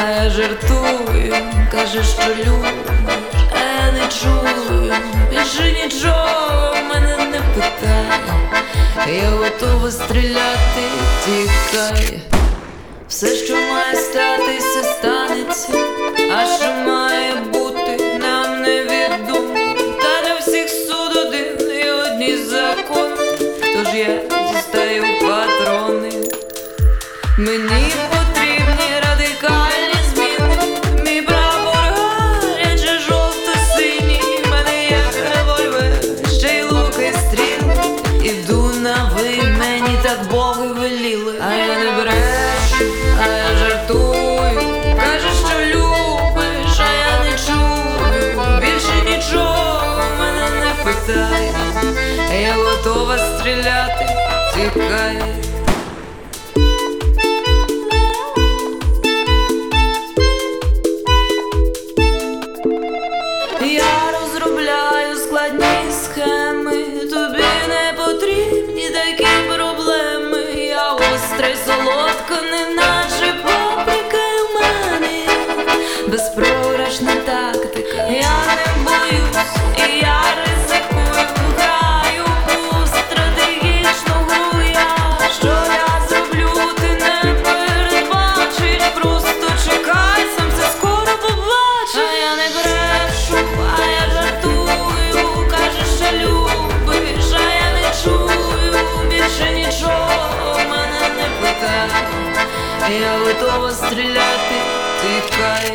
а я жартую, кажеш, що любиш, а я не чую, більше нічого мене не питає. Я готова стріляти, тікай. Все, що має статися, станеться, а що має бути, нам невідомо. Та для всіх суд один і одні закони, тож я дістаю патрони. Мені потрібні радикальні зміни, мій прапор гаряче жовто-синій, в мене є револьвер, ще й лук і стріли. Іду на ви, мені так боги веліли, а я не брешу, а я жартую, кажеш, що любиш, а я не чую, більше нічого мене не питає. Я готова стріляти, тікай. Я розробляю складні схеми, тобі не потрібні такі проблеми. Я остра й солодка, неначе паприка, і в мене безпрограшна тактика. Я не боюсь і я ризикую, граю у стратегічну гру. Що я зроблю, ти не передбачиш, просто чекай, сам це скоро побачиш. А я не брешу, а я жартую, кажеш, що любиш, а я не чую, більше нічого мене не питає. Я готова стріляти, тікай.